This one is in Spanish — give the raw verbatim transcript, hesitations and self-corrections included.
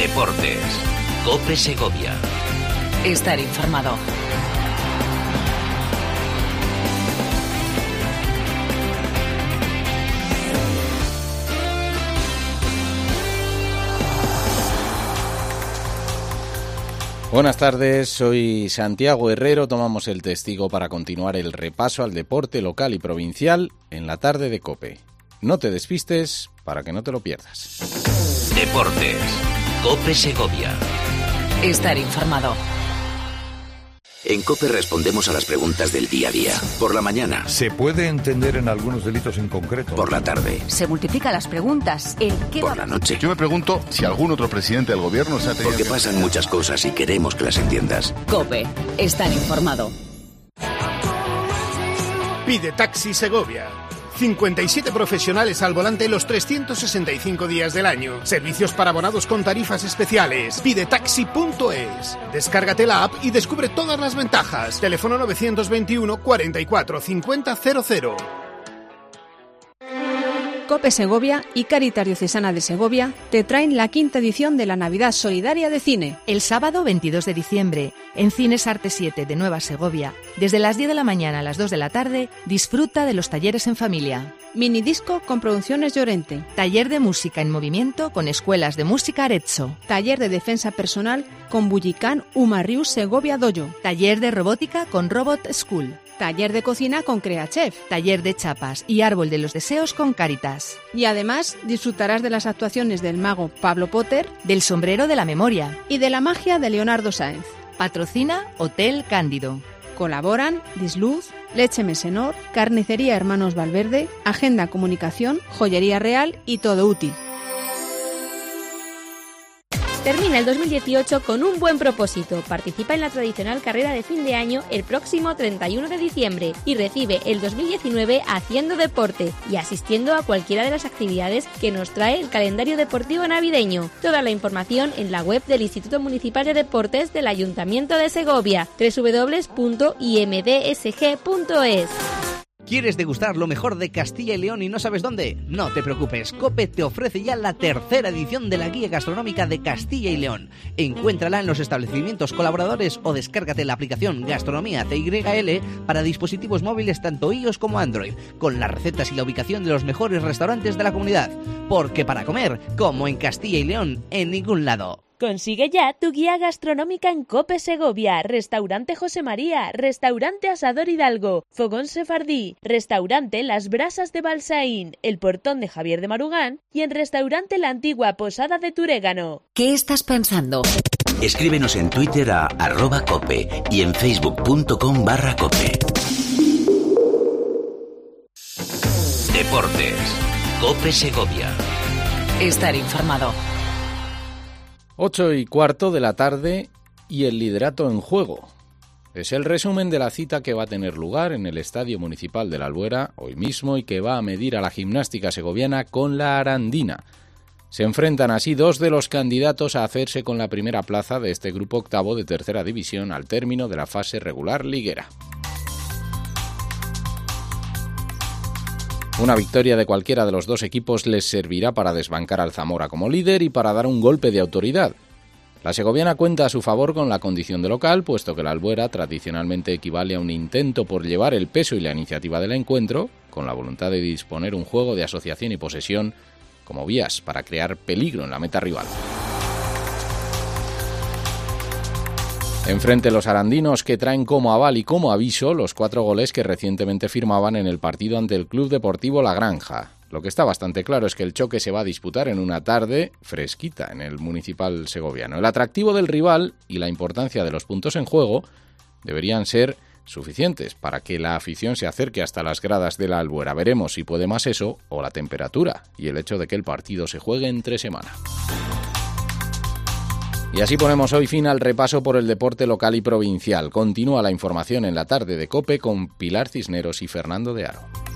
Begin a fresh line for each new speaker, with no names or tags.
Deportes. COPE Segovia.
Estar informado.
Buenas tardes, soy Santiago Herrero. Tomamos el testigo para continuar el repaso al deporte local y provincial en la tarde de COPE. No te despistes para que no te lo pierdas.
Deportes. COPE Segovia.
Estar informado.
En COPE respondemos a las preguntas del día a día. Por la mañana.
¿Se puede entender en algunos delitos en concreto?
Por la tarde.
Se multiplican las preguntas. ¿El qué
Por
va...
la noche.
Yo me pregunto si algún otro presidente del gobierno se ha tenido...
Porque
que...
pasan muchas cosas y queremos que las entiendas.
COPE. Estar informado.
Pide Taxi Segovia. cincuenta y siete profesionales al volante los trescientos sesenta y cinco días del año. Servicios para abonados con tarifas especiales. Pide taxi punto es. Descárgate la app y descubre todas las ventajas. Teléfono novecientos veintiuno cuarenta y cuatro cincuenta cero cero.
COPE Segovia y Cáritas Diocesana de Segovia te traen la quinta edición de la Navidad Solidaria de Cine.
El sábado veintidós de diciembre, en Cines Arte siete de Nueva Segovia, desde las diez de la mañana a las dos de la tarde, disfruta de los talleres en familia.
Minidisco con Producciones Llorente.
Taller de música en movimiento con Escuelas de Música Arezzo.
Taller de defensa personal con Bullicán Umarriu Segovia Doyo.
Taller de robótica con Robot School.
Taller de cocina con CreaChef.
Taller de chapas y árbol de los deseos con Cáritas.
Y además disfrutarás de las actuaciones del mago Pablo Potter,
del sombrero de la memoria
y de la magia de Leonardo Sáenz.
Patrocina Hotel Cándido.
Colaboran Disluz, Leche Mesenor, Carnicería Hermanos Valverde, Agenda Comunicación, Joyería Real y Todo Útil.
Termina el dos mil dieciocho con un buen propósito. Participa en la tradicional carrera de fin de año el próximo treinta y uno de diciembre y recibe el dos mil diecinueve haciendo deporte y asistiendo a cualquiera de las actividades que nos trae el calendario deportivo navideño. Toda la información en la web del Instituto Municipal de Deportes del Ayuntamiento de Segovia, doble u doble u doble u punto i eme de ese ge punto es.
¿Quieres degustar lo mejor de Castilla y León y no sabes dónde? No te preocupes, COPE te ofrece ya la tercera edición de la Guía Gastronómica de Castilla y León. Encuéntrala en los establecimientos colaboradores o descárgate la aplicación Gastronomía C Y L para dispositivos móviles tanto iOS como Android, con las recetas y la ubicación de los mejores restaurantes de la comunidad. Porque para comer, como en Castilla y León, en ningún lado.
Consigue ya tu guía gastronómica en COPE Segovia, Restaurante José María, Restaurante Asador Hidalgo, Fogón Sefardí, Restaurante Las Brasas de Balsaín, El Portón de Javier de Marugán y en Restaurante La Antigua Posada de Turégano.
¿Qué estás pensando?
Escríbenos en Twitter a arroba cope y en facebook punto com barra cope. Deportes. COPE Segovia.
Estar informado.
Ocho y cuarto de la tarde y el liderato en juego. Es el resumen de la cita que va a tener lugar en el Estadio Municipal de la Albuera hoy mismo y que va a medir a la gimnástica segoviana con la Arandina. Se enfrentan así dos de los candidatos a hacerse con la primera plaza de este grupo octavo de tercera división al término de la fase regular liguera. Una victoria de cualquiera de los dos equipos les servirá para desbancar al Zamora como líder y para dar un golpe de autoridad. La segoviana cuenta a su favor con la condición de local, puesto que la Albuera tradicionalmente equivale a un intento por llevar el peso y la iniciativa del encuentro, con la voluntad de disponer un juego de asociación y posesión como vías para crear peligro en la meta rival. Enfrente los arandinos, que traen como aval y como aviso los cuatro goles que recientemente firmaban en el partido ante el Club Deportivo La Granja. Lo que está bastante claro es que el choque se va a disputar en una tarde fresquita en el municipal segoviano. El atractivo del rival y la importancia de los puntos en juego deberían ser suficientes para que la afición se acerque hasta las gradas de la Albuera. Veremos si puede más eso o la temperatura y el hecho de que el partido se juegue entre semana. Y así ponemos hoy fin al repaso por el deporte local y provincial. Continúa la información en la tarde de COPE con Pilar Cisneros y Fernando de Aro.